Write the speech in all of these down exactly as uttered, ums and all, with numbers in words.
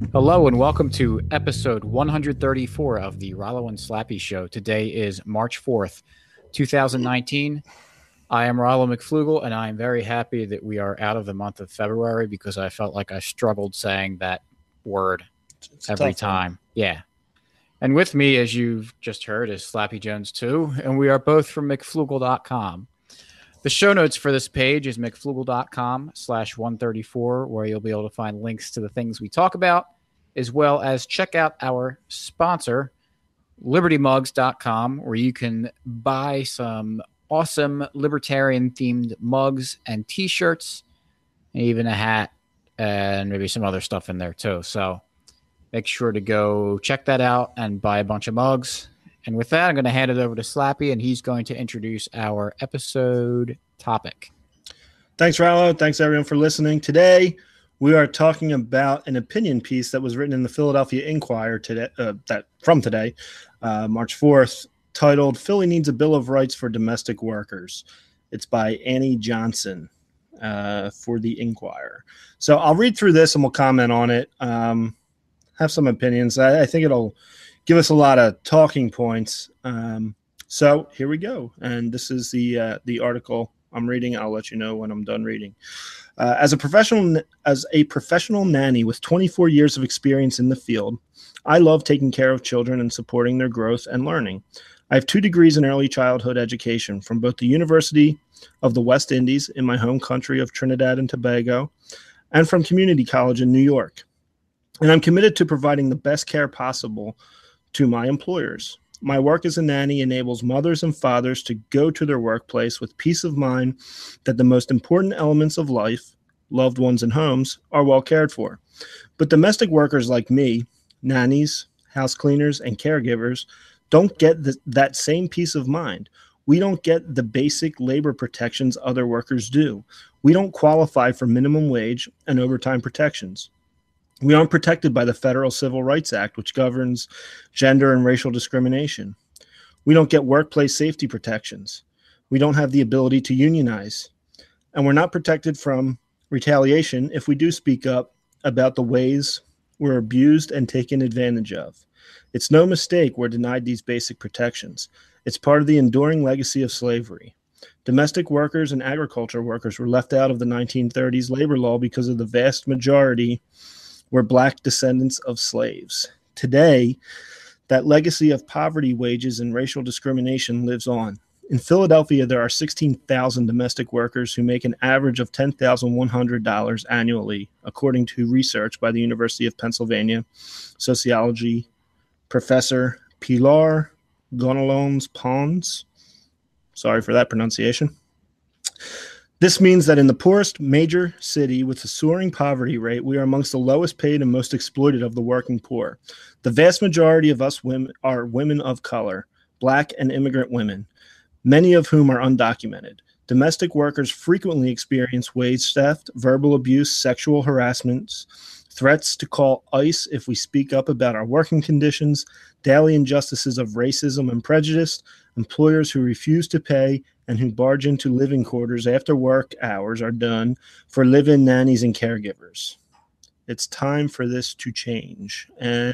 Hello and welcome to episode one thirty-four of the Rollo and Slappy Show. Today is March fourth, twenty nineteen. I am Rollo McFlugel, and I am very happy that we are out of the month of February because I felt like I struggled saying that word It's every tough, time. Man. Yeah. And with me, as you've just heard, is Slappy Jones too, and we are both from McFlugel dot com. The show notes for this page is McFlugel.com slash 134, where you'll be able to find links to the things we talk about, as well as check out our sponsor, Liberty Mugs dot com, where you can buy some awesome libertarian-themed mugs and T-shirts, and even a hat, and maybe some other stuff in there too. So make sure to go check that out and buy a bunch of mugs. And with that, I'm going to hand it over to Slappy, and he's going to introduce our episode topic. Thanks, Rollo. Thanks, everyone, for listening. Today, we are talking about an opinion piece that was written in the Philadelphia Inquirer today, uh, that from today, uh, March fourth, titled "Philly Needs a Bill of Rights for Domestic Workers." It's by Annie Johnson uh, for the Inquirer. So I'll read through this and we'll comment on it, um, have some opinions. I, I think it'll give us a lot of talking points. Um, so here we go. And this is the uh, the article I'm reading. I'll let you know when I'm done reading. Uh, as a professional as a professional nanny with twenty-four years of experience in the field, I love taking care of children and supporting their growth and learning. I have two degrees in early childhood education from both the University of the West Indies in my home country of Trinidad and Tobago and from Community College in New York. And I'm committed to providing the best care possible to my employers. My work as a nanny enables mothers and fathers to go to their workplace with peace of mind that the most important elements of life, loved ones and homes, are well cared for. But domestic workers like me, nannies, house cleaners, and caregivers, don't get the, that same peace of mind. We don't get the basic labor protections other workers do. We don't qualify for minimum wage and overtime protections. We aren't protected by the Federal Civil Rights Act, which governs gender and racial discrimination. We don't get workplace safety protections. We don't have the ability to unionize. And we're not protected from retaliation if we do speak up about the ways we're abused and taken advantage of. It's no mistake we're denied these basic protections. It's part of the enduring legacy of slavery. Domestic workers and agriculture workers were left out of the nineteen thirties labor law because of the vast majority were Black descendants of slaves. Today, that legacy of poverty, wages, and racial discrimination lives on. In Philadelphia, there are sixteen thousand domestic workers who make an average of ten thousand one hundred dollars annually, according to research by the University of Pennsylvania sociology professor Pilar Gonzalez Pons. Sorry for that pronunciation. This means that in the poorest major city with a soaring poverty rate, we are amongst the lowest paid and most exploited of the working poor. The vast majority of us women are women of color, Black and immigrant women, many of whom are undocumented. Domestic workers frequently experience wage theft, verbal abuse, sexual harassment, threats to call ICE if we speak up about our working conditions, daily injustices of racism and prejudice, employers who refuse to pay and who barge into living quarters after work hours are done for live-in nannies and caregivers. It's time for this to change. And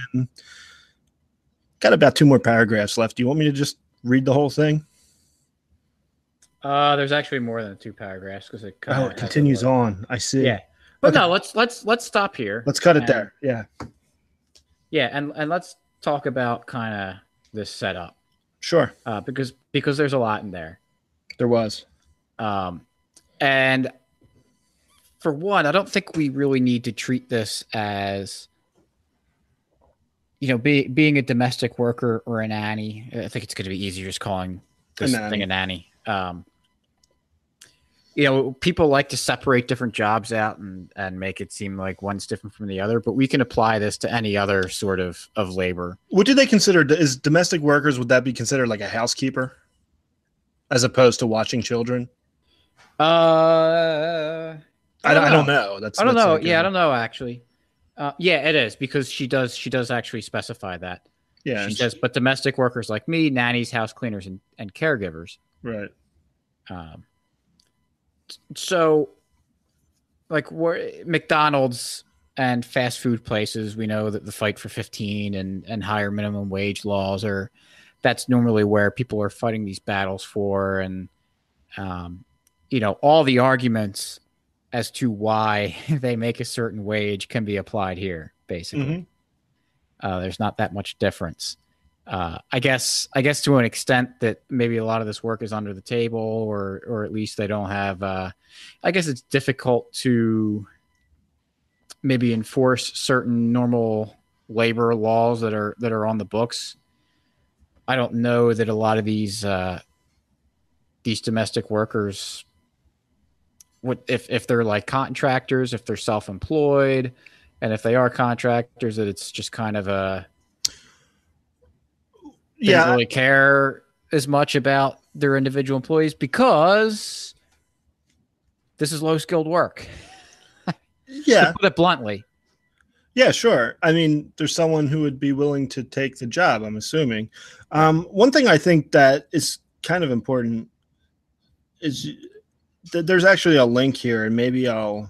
got about two more paragraphs left. Do you want me to just read the whole thing? Uh, there's actually more than two paragraphs because it oh, it continues on. I see. Yeah, but okay. no, let's let's let's stop here. Let's cut it and, there. Yeah, yeah, and and let's talk about kind of this setup. Sure. Uh, because because there's a lot in there. There was. Um, and for one, I don't think we really need to treat this as, you know, be, being a domestic worker or a nanny. I think it's going to be easier just calling this a thing a nanny. Um, you know, people like to separate different jobs out and, and make it seem like one's different from the other, but we can apply this to any other sort of, of labor. What do they consider? Is domestic workers, would that be considered like a housekeeper as opposed to watching children? Uh, I don't, I don't know. That's I don't that's know. Like yeah, a, I don't know actually. Uh, yeah, it is because she does. She does actually specify that. Yeah, she says, she, but domestic workers like me, nannies, house cleaners, and, and caregivers. Right. Um. So, like, where McDonald's and fast food places, we know that the fight for fifteen and, and higher minimum wage laws are, that's normally where people are fighting these battles for. And, um, you know, all the arguments as to why they make a certain wage can be applied here, basically. Mm-hmm. Uh, there's not that much difference. Uh, I guess, I guess to an extent that maybe a lot of this work is under the table, or, or at least they don't have, uh, I guess it's difficult to maybe enforce certain normal labor laws that are, that are on the books. I don't know that a lot of these, uh, these domestic workers, what if, if they're like contractors, if they're self-employed, and if they are contractors, that it's just kind of a, they yeah. don't really care as much about their individual employees because this is low skilled work. Yeah. To put it bluntly. Yeah, sure. I mean, there's someone who would be willing to take the job, I'm assuming. Um, one thing I think that is kind of important is that there's actually a link here, and maybe I'll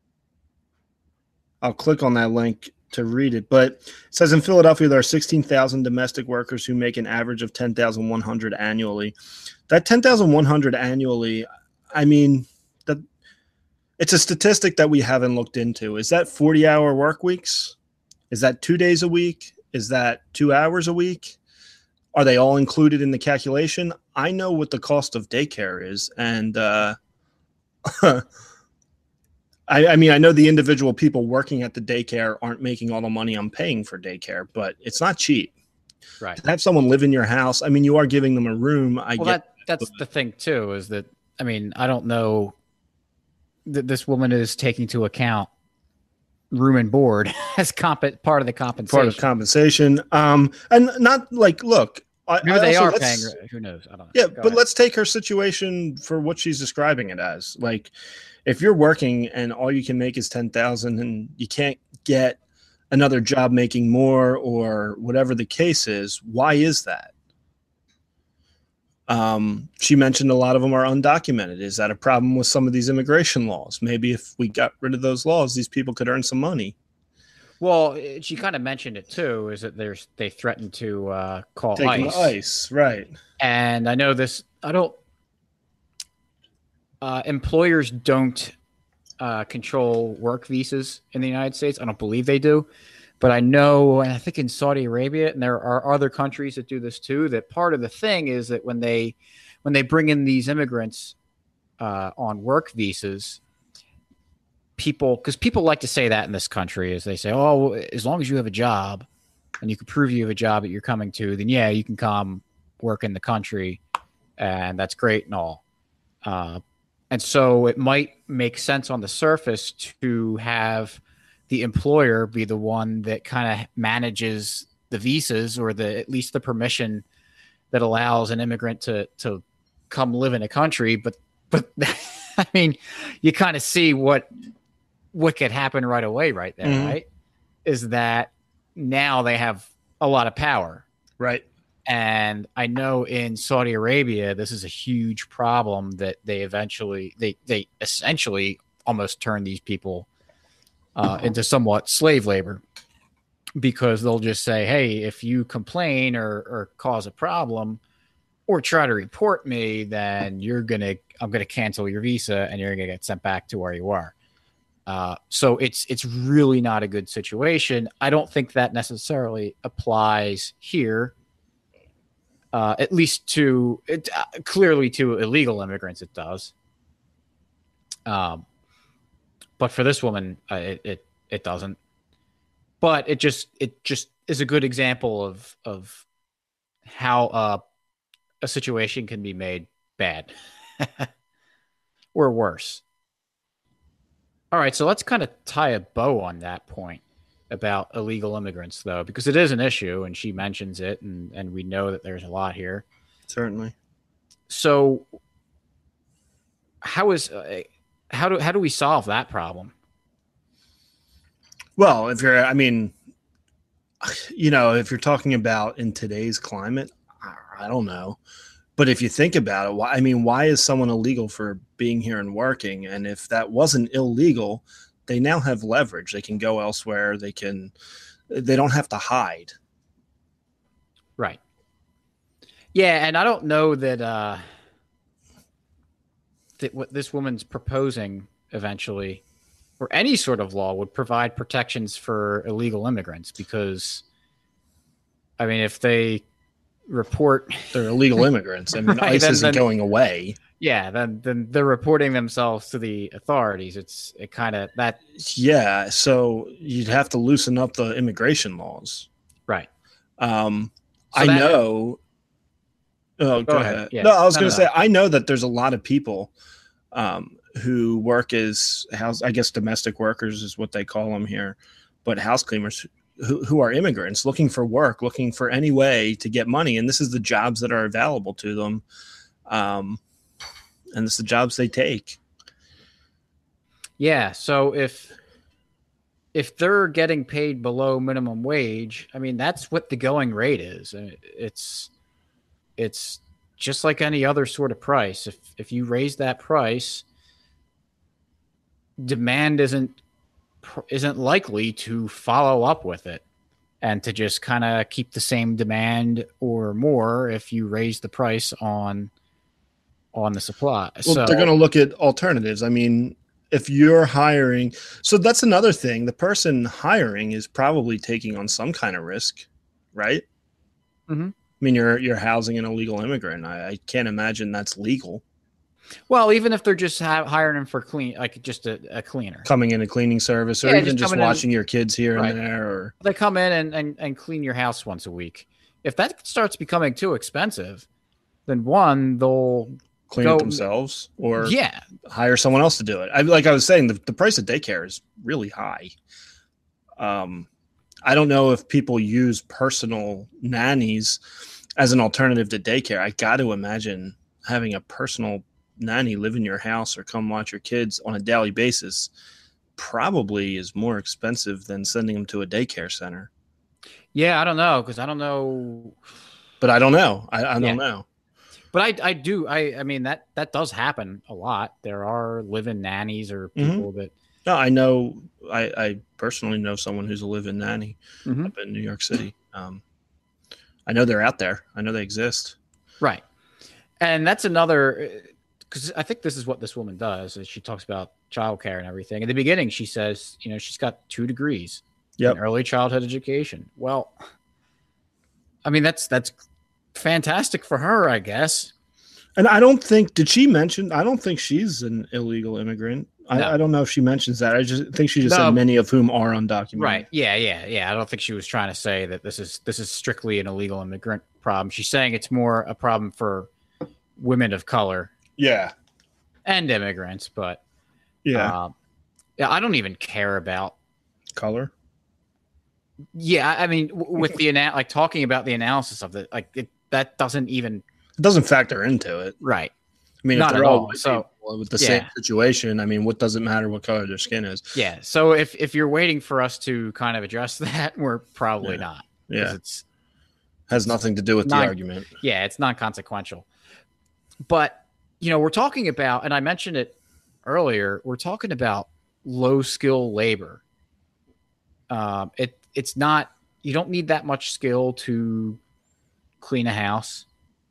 I'll click on that link to read it. But it says in Philadelphia, there are sixteen thousand domestic workers who make an average of ten thousand one hundred annually. That ten thousand one hundred annually, I mean, that it's a statistic that we haven't looked into. Is that forty-hour work weeks? Is that two days a week? Is that two hours a week? Are they all included in the calculation? I know what the cost of daycare is, and uh, I, I mean, I know the individual people working at the daycare aren't making all the money I'm paying for daycare, but it's not cheap. Right. To have someone live in your house, I mean, you are giving them a room. I well, get that, that's the thing, too, is that, I mean, I don't know that this woman is taking into account room and board as comp- part of the compensation. Part of compensation. Um, and not like, look, I, Maybe I they also, are paying. Who knows? I don't know. Yeah, Go but ahead. Let's take her situation for what she's describing it as. Like, if you're working and all you can make is ten thousand, and you can't get another job making more, or whatever the case is, why is that? Um, she mentioned a lot of them are undocumented. Is that a problem with some of these immigration laws? Maybe if we got rid of those laws, these people could earn some money. Well, she kind of mentioned it too, is that there's they threatened to uh, call Take ICE. ICE, right? And I know this. I don't. Uh, employers don't uh, control work visas in the United States. I don't believe they do, but I know, and I think in Saudi Arabia, and there are other countries that do this too. That part of the thing is that when they when they bring in these immigrants uh, on work visas, people, because people like to say that in this country, is they say, oh, as long as you have a job and you can prove you have a job that you're coming to, then yeah, you can come work in the country, and that's great and all. Uh, and so it might make sense on the surface to have the employer be the one that kind of manages the visas, or the at least the permission that allows an immigrant to to come live in a country. But but I mean, you kind of see what what could happen right away, right there, mm-hmm. right? Is that now they have a lot of power, right? And I know in Saudi Arabia, this is a huge problem that they eventually, they they essentially almost turn these people uh, into somewhat slave labor, because they'll just say, hey, if you complain or, or cause a problem or try to report me, then you're going to, I'm going to cancel your visa and you're going to get sent back to where you are. Uh, so it's, it's really not a good situation. I don't think that necessarily applies here. Uh, at least to it, uh, clearly to illegal immigrants, it does. Um, but for this woman, uh, it, it it doesn't. But it just it just is a good example of of how uh, a situation can be made bad or worse. All right, so let's kind of tie a bow on that point about illegal immigrants, though, because it is an issue, and she mentions it, and, and we know that there's a lot here. Certainly. So how is uh, how do how do we solve that problem? Well, if you're, I mean, you know, if you're talking about in today's climate, I don't know. But if you think about it, why, I mean, why is someone illegal for being here and working? And if that wasn't illegal, they now have leverage. They can go elsewhere. They can, they don't have to hide. Right. Yeah. And I don't know that, uh, that what this woman's proposing eventually, or any sort of law, would provide protections for illegal immigrants, because, I mean, if they report they're illegal immigrants, I mean, right, ICE then, isn't then, going away. Yeah, then then they're reporting themselves to the authorities. It's it kind of that. Yeah, so you'd have to loosen up the immigration laws, right? Um, so I that, know. Oh, go, go ahead. ahead. Yeah. No, I was no, going to no, say no. I know that there's a lot of people um, who work as house, I guess domestic workers is what they call them here, but house cleaners who, who are immigrants looking for work, looking for any way to get money. And this is the jobs that are available to them. Um, and it's the jobs they take. Yeah. So if, if they're getting paid below minimum wage, I mean, that's what the going rate is. It's, it's just like any other sort of price. If, if you raise that price, demand isn't, isn't likely to follow up with it and to just kind of keep the same demand or more if you raise the price on on the supply. Well, so they're going to look at alternatives. I mean, if you're hiring, so that's another thing. The person hiring is probably taking on some kind of risk, right? Mm-hmm. I mean, you're you're housing an illegal immigrant. I, I can't imagine that's legal. Well, even if they're just ha- hiring them for clean, like just a, a cleaner coming in a cleaning service, or yeah, even just, just watching in, your kids here right. and there, or they come in and, and, and clean your house once a week. If that starts becoming too expensive, then one, they'll clean go, it themselves, or yeah, hire someone else to do it. I, like I was saying, the, the price of daycare is really high. Um, I don't know if people use personal nannies as an alternative to daycare. I got to imagine having a personal nanny live in your house or come watch your kids on a daily basis probably is more expensive than sending them to a daycare center. Yeah, I don't know, because I don't know. But I don't know. I, I don't yeah. know. But I, I do. I, I mean, that, that does happen a lot. There are live-in nannies or people mm-hmm. that. No, I know. I, I personally know someone who's a live-in nanny mm-hmm. up in New York City. Um, I know they're out there. I know they exist. Right. And that's another. Because I think this is what this woman does, is she talks about childcare and everything. In the beginning, she says, you know, she's got two degrees yep. in early childhood education. Well, I mean, that's that's fantastic for her, I guess. And I don't think, did she mention, I don't think she's an illegal immigrant. I, no. I don't know if she mentions that. I just think she just no. said many of whom are undocumented. Right. Yeah, yeah, yeah. I don't think she was trying to say that this is this is strictly an illegal immigrant problem. She's saying it's more a problem for women of color. Yeah. And immigrants, but yeah. Uh, yeah, I don't even care about color. Yeah, I mean, w- with the ana- like talking about the analysis of it, like it, that doesn't even it doesn't factor into it, right? I mean, not if at they're all. all So with the yeah. same situation, I mean, what does it matter what color their skin is? Yeah. So if if you're waiting for us to kind of address that, we're probably yeah. not. Yeah, it's has nothing to do with non- the argument. Yeah, it's non-consequential, but. You know, we're talking about, and I mentioned it earlier, we're talking about low skill labor. Um, it it's not, you don't need that much skill to clean a house.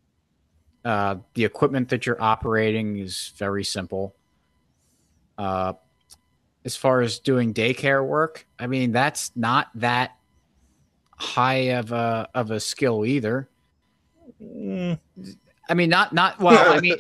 Uh, the equipment that you're operating is very simple. Uh, as far as doing daycare work, I mean, that's not that high of a of a skill either. Mm. I mean, not, not, well, I mean,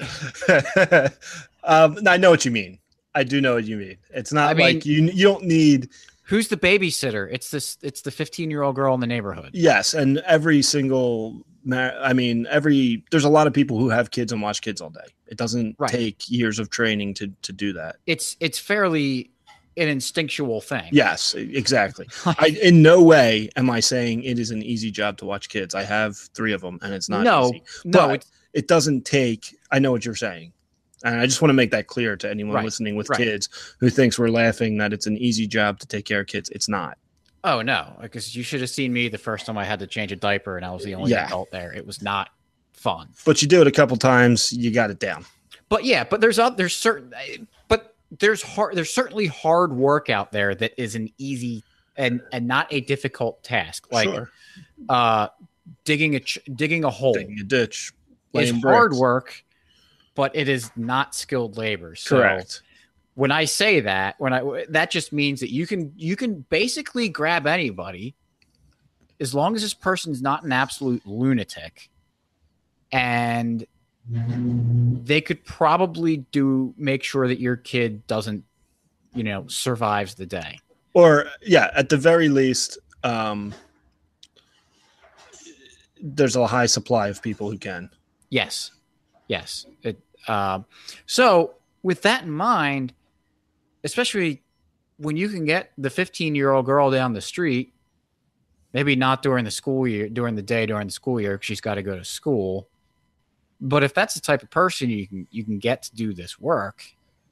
um, I know what you mean. I do know what you mean. It's not I mean, like you, you don't need. Who's the babysitter? It's this, it's the fifteen year old girl in the neighborhood. Yes. And every single, I mean, every, there's a lot of people who have kids and watch kids all day. It doesn't right. take years of training to, to do that. It's, it's fairly an instinctual thing. Yes, exactly. I, in no way am I saying it is an easy job to watch kids. I have three of them and it's not no, easy. No, but it's, it doesn't take, I know what you're saying. And I just want to make that clear to anyone right, listening with right. kids who thinks we're laughing that it's an easy job to take care of kids. It's not. Oh, no, because you should have seen me the first time I had to change a diaper and I was the only yeah. adult there. It was not fun. But you do it a couple times, you got it down. But yeah, but there's, there's certain, but there's hard, there's certainly hard work out there that is an easy and and not a difficult task. Like Sure. uh, digging a ch- digging a hole Digging a ditch is laying hard bricks. work, but it is not skilled labor. So Correct. when I say that, when I that just means that you can you can basically grab anybody as long as this person's not an absolute lunatic, and they could probably do make sure that your kid doesn't, you know, survives the day. Or yeah, at the very least, um, there's a high supply of people who can. Yes, yes. It, uh, so with that in mind, especially when you can get the fifteen-year-old girl down the street, maybe not during the school year, during the day, during the school year, because she's got to go to school. But if that's the type of person you can you can get to do this work,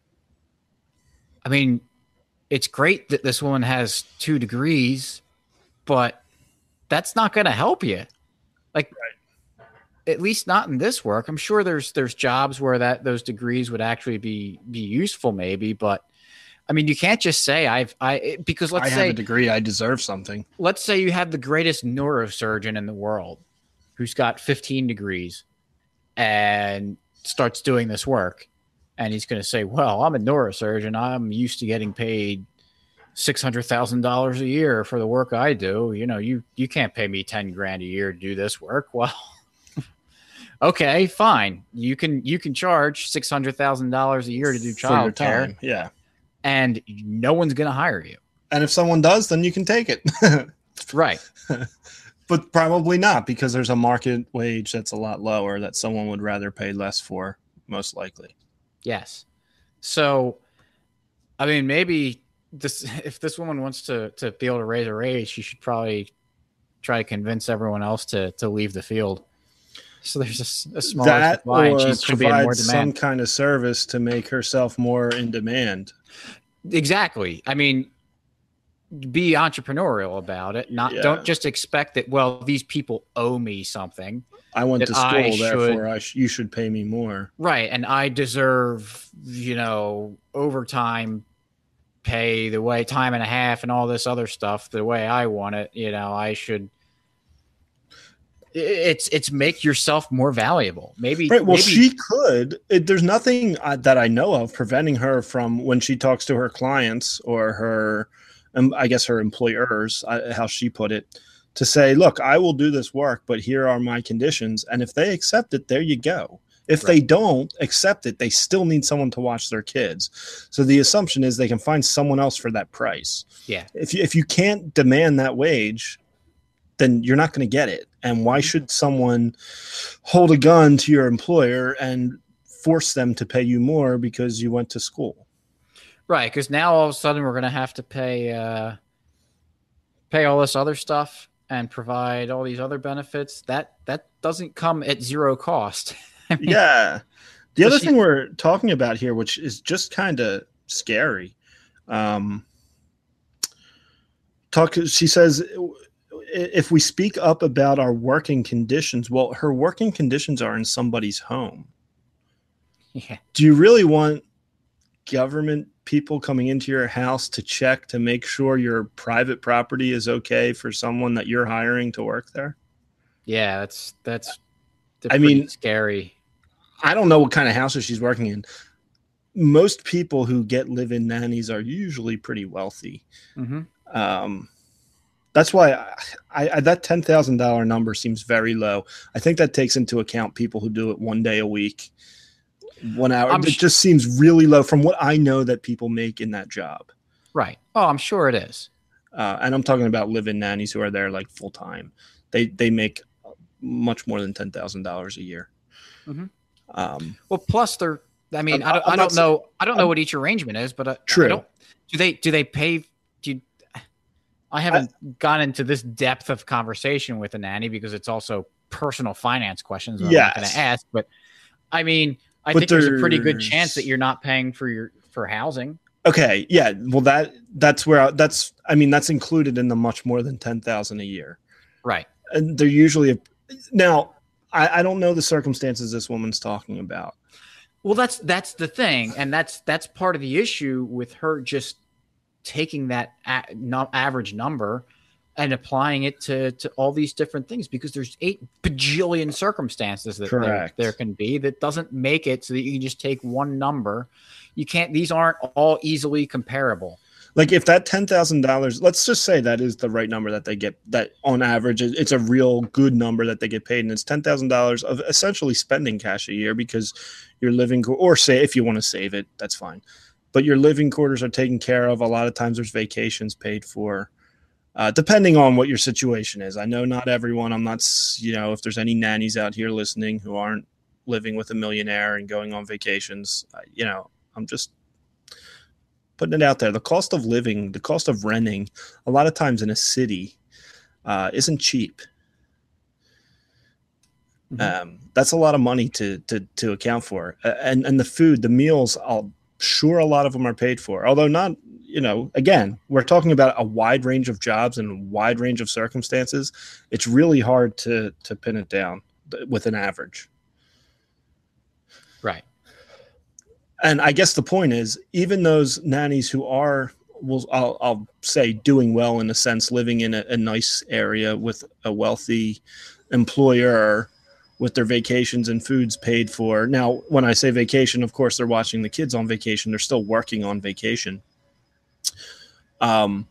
I mean, it's great that this woman has two degrees, but that's not going to help you. Like, right. At least not in this work. I'm sure there's there's jobs where that those degrees would actually be be useful, maybe. But I mean, you can't just say I've I because let's I say have a degree, I deserve something. Let's say you have the greatest neurosurgeon in the world, who's got fifteen degrees, and starts doing this work, and he's going to say, "Well, I'm a neurosurgeon. I'm used to getting paid six hundred thousand dollars a year for the work I do. You know, you you can't pay me ten grand a year to do this work." Well, okay, fine. You can you can charge six hundred thousand dollars a year to do child care. Yeah, and no one's going to hire you. And if someone does, then you can take it. Right. But probably not, because there's a market wage that's a lot lower that someone would rather pay less for, most likely. Yes. So, I mean, maybe this if this woman wants to to be able to raise a raise, she should probably try to convince everyone else to to leave the field. So there's a, a smaller that supply, or and she should be in more provide some demand. kind of service to make herself more in demand. Exactly. I mean, be entrepreneurial about it. Not Yeah. Don't just expect that. Well, these people owe me something. I went that to school, I should- therefore I sh- you should pay me more. Right, and I deserve, you know, overtime pay the way time and a half and all this other stuff the way I want it. You know, I should. It's it's make yourself more valuable. Maybe. Right. Well, maybe, she could. It, there's nothing uh, that I know of preventing her from, when she talks to her clients or her, um, I guess her employers, uh, how she put it, to say, "Look, I will do this work, but here are my conditions, and if they accept it, there you go. If Right. they don't accept it, they still need someone to watch their kids." So the assumption is they can find someone else for that price. Yeah. If you, if you can't demand that wage, then you're not going to get it. And why should someone hold a gun to your employer and force them to pay you more because you went to school? Right, because now all of a sudden we're going to have to pay uh, pay all this other stuff and provide all these other benefits. That that doesn't come at zero cost. I mean, Yeah. The So other she- thing we're talking about here, which is just kind of scary. Um, talk. She says, if we speak up about our working conditions, well, her working conditions are in somebody's home. yeah. Do you really want government people coming into your house to check to make sure your private property is okay for someone that you're hiring to work there? Yeah, that's that's. I pretty mean- scary. I don't know what kind of houses she's working in. Most people who get live-in nannies are usually pretty wealthy. Mm-hmm. Um, that's why I, I, I that ten thousand dollars number seems very low. I think that takes into account people who do it one day a week, one hour. I'm It sh- just seems really low from what I know that people make in that job. Right. Oh, I'm sure it is. Uh, and I'm talking about live-in nannies who are there like full time. They they make much more than ten thousand dollars a year. Mhm. Um, Well, plus they're. I mean, I'm- I don't. I'm I not don't know. I don't know what each arrangement is, but uh, True. I don't, do they? Do they pay? Do you, I haven't gone into this depth of conversation with a nanny because it's also personal finance questions that I'm not going Yes. to ask. But I mean, I But think there's a pretty good there's- chance that you're not paying for your for housing. okay, yeah. Well, that that's where I, that's. I mean, that's included in the much more than ten thousand a year. Right. And they're usually now. I, I don't know the circumstances this woman's talking about. Well, that's that's the thing, and that's that's part of the issue with her just taking that a, no, average number and applying it to to all these different things, because there's eight bajillion circumstances that there, there can be that doesn't make it so that you can just take one number. You can't; these aren't all easily comparable. Like if that ten thousand dollars, let's just say that is the right number that they get, that on average, it's a real good number that they get paid. And it's ten thousand dollars of essentially spending cash a year because your living, or say if you want to save it, that's fine. But your living quarters are taken care of. A lot of times there's vacations paid for, uh, depending on what your situation is. I know not everyone, I'm not, you know, if there's any nannies out here listening who aren't living with a millionaire and going on vacations, you know, I'm just putting it out there. The cost of living, the cost of renting, a lot of times in a city uh, isn't cheap. Mm-hmm. Um, that's a lot of money to to to account for, uh, and and the food, the meals, I'm sure a lot of them are paid for. Although not, you know, again, we're talking about a wide range of jobs and a wide range of circumstances. It's really hard to to pin it down with an average. Right. And I guess the point is, even those nannies who are, will I'll, I'll say, doing well in a sense, living in a, a nice area with a wealthy employer, with their vacations and foods paid for. Now, when I say vacation, of course, they're watching the kids on vacation. They're still working on vacation. Um,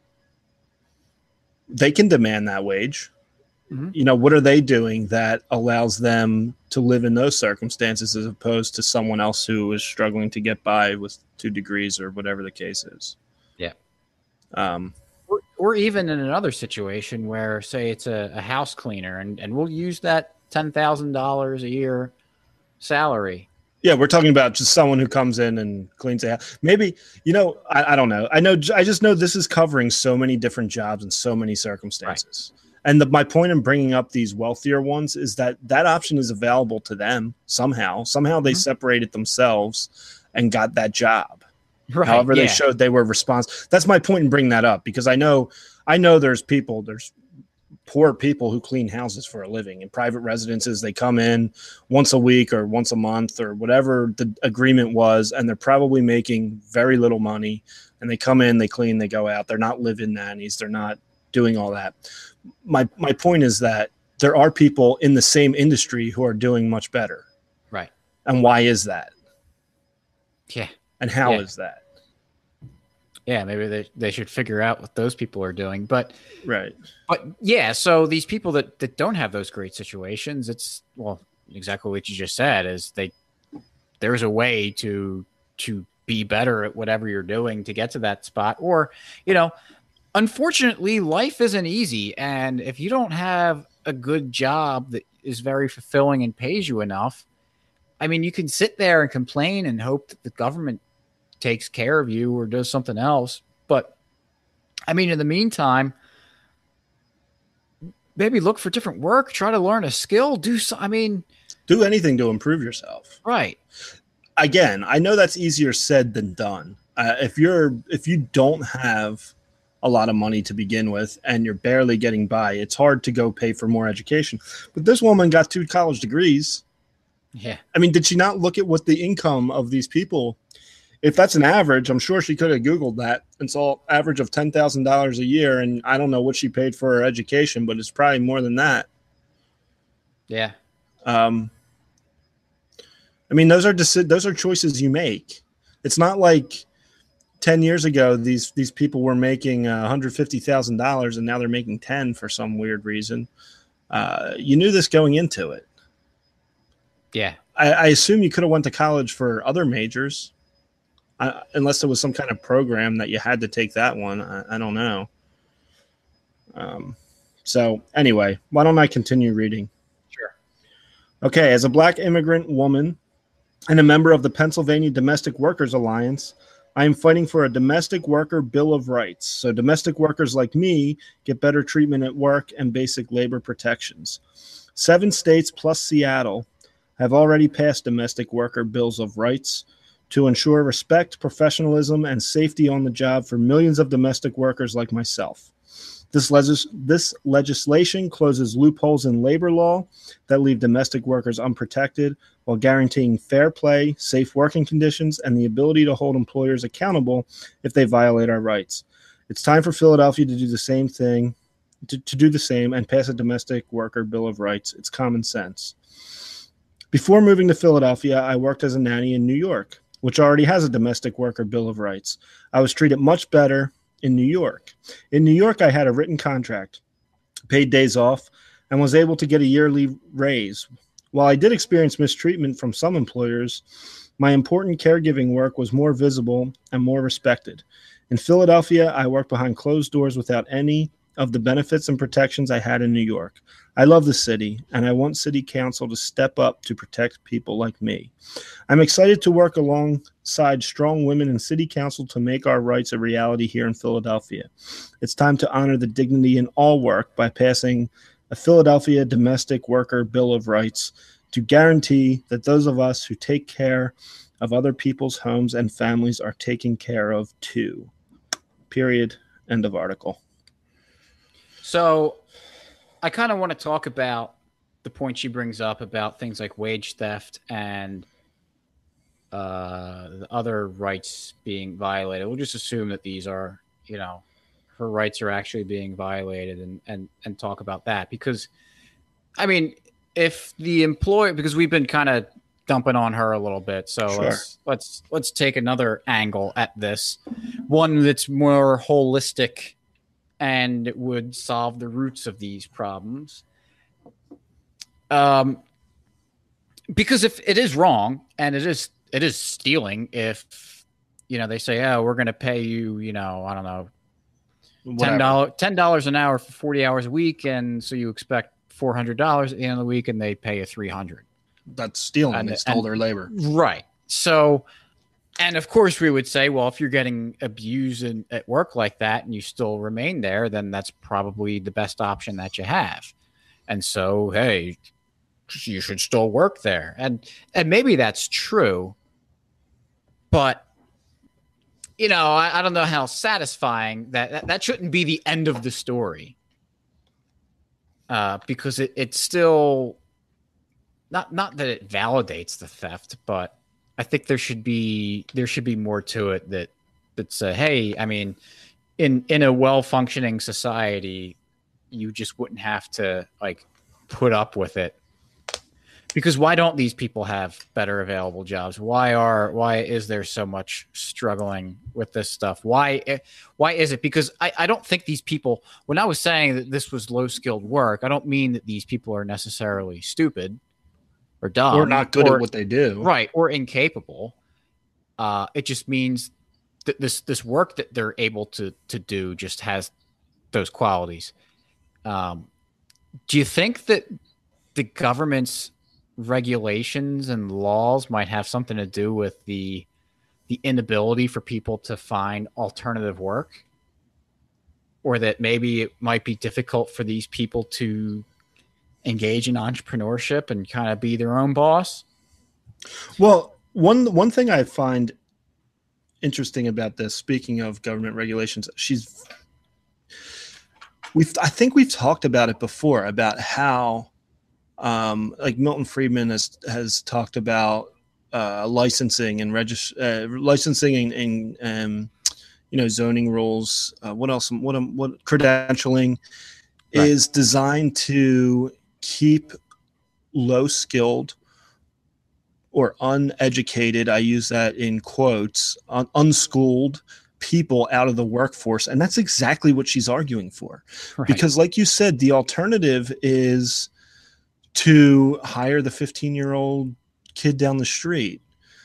they can demand that wage. Mm-hmm. You know, what are they doing that allows them to live in those circumstances as opposed to someone else who is struggling to get by with two degrees or whatever the case is? Yeah. Um, or, or even in another situation where, say, it's a, a house cleaner, and, and we'll use that ten thousand dollars a year salary. Yeah, we're talking about just someone who comes in and cleans a house. Maybe, you know, I, I don't know. I know. I just know this is covering so many different jobs and so many circumstances. Right. And the, my point in bringing up these wealthier ones is that that option is available to them somehow. Somehow they mm-hmm. separated themselves and got that job. Right, However, yeah. they showed they were responsible. That's my point in bringing that up, because I know, I know there's people, there's poor people who clean houses for a living in private residences. They come in once a week or once a month or whatever the agreement was, and they're probably making very little money. And they come in, they clean, they go out. They're not live-in nannies. They're not doing all that. My my point is that there are people in the same industry who are doing much better. Right. And why is that? Yeah. And how yeah. is that? Yeah, maybe they, they should figure out what those people are doing. But right. But yeah, so these people that, that don't have those great situations, it's well, exactly what you just said, is they there's a way to to be better at whatever you're doing to get to that spot. Or, you know, unfortunately, life isn't easy. And if you don't have a good job that is very fulfilling and pays you enough, I mean, you can sit there and complain and hope that the government takes care of you or does something else. But I mean, in the meantime, maybe look for different work, try to learn a skill, do so. I mean, do anything to improve yourself. Right. Again, I know that's easier said than done. Uh, if you're, if you don't have a lot of money to begin with and you're barely getting by, it's hard to go pay for more education. But this woman got two college degrees. Yeah. I mean, did she not look at what the income of these people, if that's an average, I'm sure she could have Googled that and saw average of ten thousand dollars a year. And I don't know what she paid for her education, but it's probably more than that. Yeah. Um, I mean, those are deci- those are choices you make. It's not like ten years ago, these these people were making uh, one hundred fifty thousand dollars and now they're making ten for some weird reason. Uh, you knew this going into it. Yeah. I, I assume you could have went to college for other majors. Uh, unless there was some kind of program that you had to take that one. I, I don't know. Um, so anyway, why don't I continue reading? Sure. Okay. As a black immigrant woman and a member of the Pennsylvania Domestic Workers Alliance, I am fighting for a domestic worker bill of rights. So domestic workers like me get better treatment at work and basic labor protections. Seven states plus Seattle have already passed domestic worker bills of rights to ensure respect, professionalism, and safety on the job for millions of domestic workers like myself. This, legis- this legislation closes loopholes in labor law that leave domestic workers unprotected while guaranteeing fair play, safe working conditions, and the ability to hold employers accountable if they violate our rights. It's time for Philadelphia to do the same thing, to, to do the same and pass a domestic worker bill of rights. It's common sense. Before moving to Philadelphia, I worked as a nanny in New York, which already has a domestic worker bill of rights. I was treated much better in New York. In New York, I had a written contract, paid days off, and was able to get a yearly raise. While I did experience mistreatment from some employers, my important caregiving work was more visible and more respected. In Philadelphia, I worked behind closed doors without any of the benefits and protections I had in New York. I love the city, and I want City Council to step up to protect people like me. I'm excited to work alongside strong women in City Council to make our rights a reality here in Philadelphia. It's time to honor the dignity in all work by passing a Philadelphia Domestic Worker Bill of Rights to guarantee that those of us who take care of other people's homes and families are taken care of too. Period. End of article. So I kind of want to talk about the point she brings up about things like wage theft and uh, the other rights being violated. We'll just assume that these are, you know, her rights are actually being violated and, and, and talk about that. Because, I mean, if the employer, because we've been kind of dumping on her a little bit. So Sure. let's, let's, let's take another angle at this. One that's more holistic and it would solve the roots of these problems. Um, because if it is wrong and it is it is stealing, if you know they say, oh, we're going to pay you, you know, I don't know, ten dollars ten dollars an hour for forty hours a week, and so you expect four hundred dollars at the end of the week, and they pay you three hundred. That's stealing. And, they stole and, their labor, right? So. And of course, we would say, well, if you're getting abused in, at work like that and you still remain there, then that's probably the best option that you have. And so, hey, you should still work there. And and maybe that's true. But, you know, I, I don't know how satisfying that, that that shouldn't be the end of the story. Uh, because it, it's still not not that it validates the theft, but I think there should be there should be more to it that that's uh, hey, I mean, in in a well functioning society, you just wouldn't have to like put up with it. Because why don't these people have better available jobs? Why are why is there so much struggling with this stuff? Why why is it? Because I, I don't think these people, when I was saying that this was low skilled work, I don't mean that these people are necessarily stupid or dumb or not good or, at what they do, right? Or incapable. Uh, it just means that this this work that they're able to to do just has those qualities. Um, do you think that the government's regulations and laws might have something to do with the the inability for people to find alternative work, or that maybe it might be difficult for these people to engage in entrepreneurship and kind of be their own boss? Well, one one thing I find interesting about this, speaking of government regulations, she's we've I think we've talked about it before about how um, like Milton Friedman has has talked about uh, licensing and regis- uh, licensing and, and um, you know zoning rules. Uh, what else? What what credentialing right. is designed to keep low skilled or uneducated, I use that in quotes, un- unschooled people out of the workforce. And that's exactly what she's arguing for. Right. Because like you said, the alternative is to hire the fifteen-year-old kid down the street.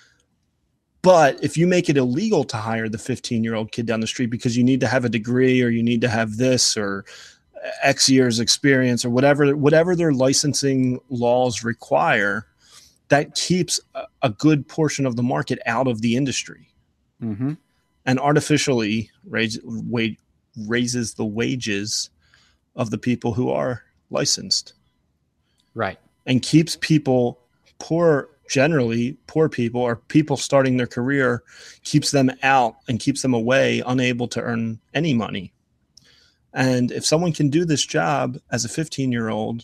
But if you make it illegal to hire the fifteen-year-old kid down the street because you need to have a degree or you need to have this or X years experience or whatever, whatever their licensing laws require, that keeps a, a good portion of the market out of the industry mm-hmm. and artificially raise, wa- raises the wages of the people who are licensed. Right. And keeps people poor, generally poor people or people starting their career, keeps them out and keeps them away, unable to earn any money. And if someone can do this job as a fifteen year old,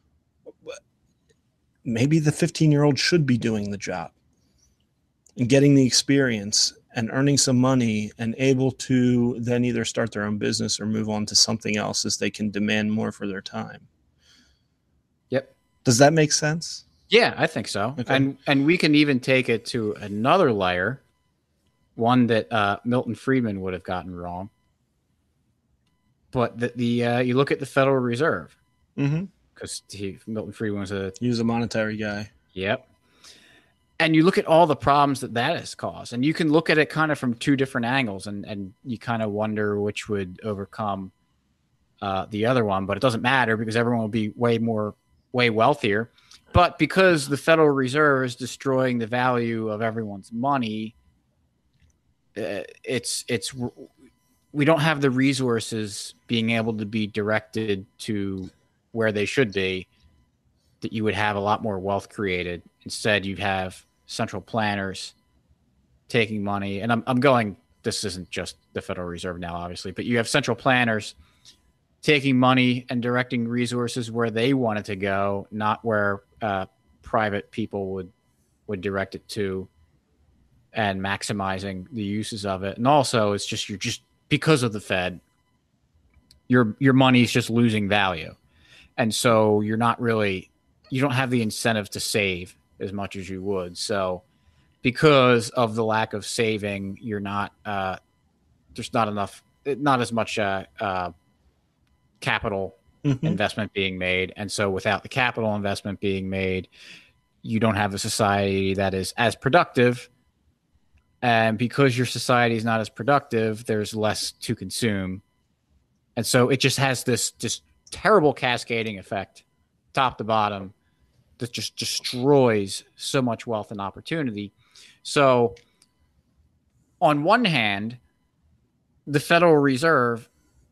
maybe the fifteen year old should be doing the job and getting the experience and earning some money and able to then either start their own business or move on to something else as they can demand more for their time. Yep. Does that make sense? Yeah, I think so. Okay. And and we can even take it to another layer, one that uh, Milton Friedman would have gotten wrong. But the, the uh, you look at the Federal Reserve, because mm-hmm. Milton Friedman was a he was a monetary guy. Yep. And you look at all the problems that that has caused, and you can look at it kind of from two different angles, and and you kind of wonder which would overcome uh, the other one. But it doesn't matter because everyone will be way more, way wealthier. But because the Federal Reserve is destroying the value of everyone's money, uh, it's it's we don't have the resources being able to be directed to where they should be, that you would have a lot more wealth created. Instead, you have central planners taking money. And I'm I'm going, this isn't just the Federal Reserve now, obviously, but you have central planners taking money and directing resources where they want it to go, not where uh, private people would would direct it to, and maximizing the uses of it. And also, it's just you're just because of the Fed, your your money is just losing value, and so you're not really you don't have the incentive to save as much as you would. So, because of the lack of saving, you're not uh, there's not enough, not as much uh, uh, capital mm-hmm. investment being made. And so without the capital investment being made, you don't have a society that is as productive. And because your society is not as productive, there's less to consume. And so it just has this, this terrible cascading effect, top to bottom, that just destroys so much wealth and opportunity. So on one hand, the Federal Reserve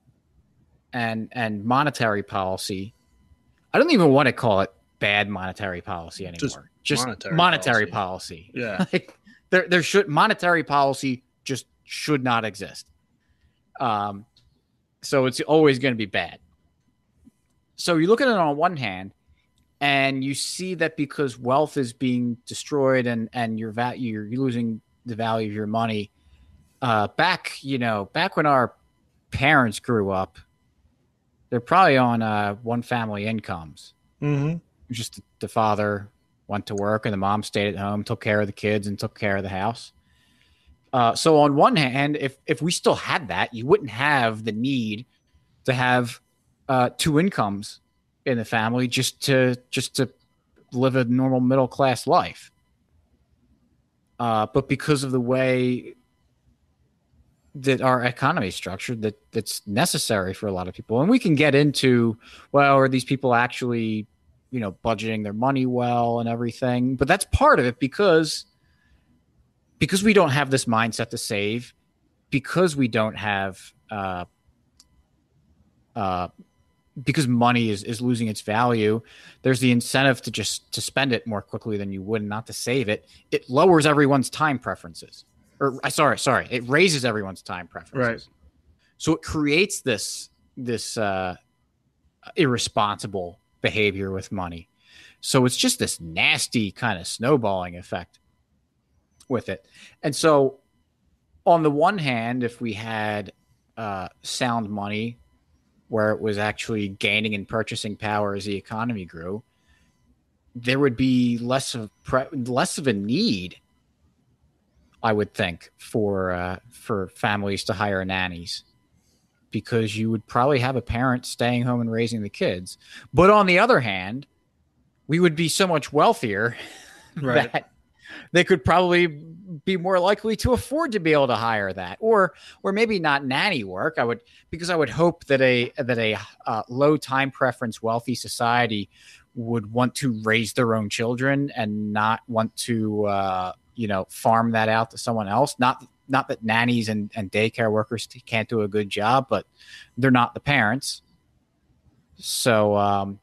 and and monetary policy, I don't even want to call it bad monetary policy anymore. Just, just monetary, monetary policy. policy. Yeah. Like, there there should monetary policy just should not exist. Um, so it's always going to be bad. So you look at it on one hand, and you see that because wealth is being destroyed and and your va- you're losing the value of your money. Uh, back you know back when our parents grew up, they're probably on uh, one family incomes. Mm-hmm. Just the father went to work and the mom stayed at home, took care of the kids, and took care of the house. Uh, so on one hand, if if we still had that, you wouldn't have the need to have uh, two incomes in the family just to just to live a normal middle class life. Uh, but because of the way that our economy is structured, that that's necessary for a lot of people. And we can get into, well, are these people actually, you know, budgeting their money well and everything? But that's part of it because, because we don't have this mindset to save, because we don't have, uh, uh, because money is, is losing its value, there's the incentive to just to spend it more quickly than you would, and not to save it. It lowers everyone's time preferences. Or sorry, sorry, it raises everyone's time preferences. Right. So it creates this this uh, irresponsible behavior with money. So it's just this nasty kind of snowballing effect with it. And so on the one hand, if we had uh, sound money where it was actually gaining and purchasing power as the economy grew, there would be less of pre- less of a need, I would think, for uh, for families to hire nannies, because you would probably have a parent staying home and raising the kids. But on the other hand, we would be so much wealthier right. that they could probably be more likely to afford to be able to hire that, or or maybe not nanny work. I would because I would hope that a that a uh, low time preference wealthy society would want to raise their own children and not want to uh, you know farm that out to someone else. Not not that nannies and, and daycare workers can't do a good job, but they're not the parents. So, um,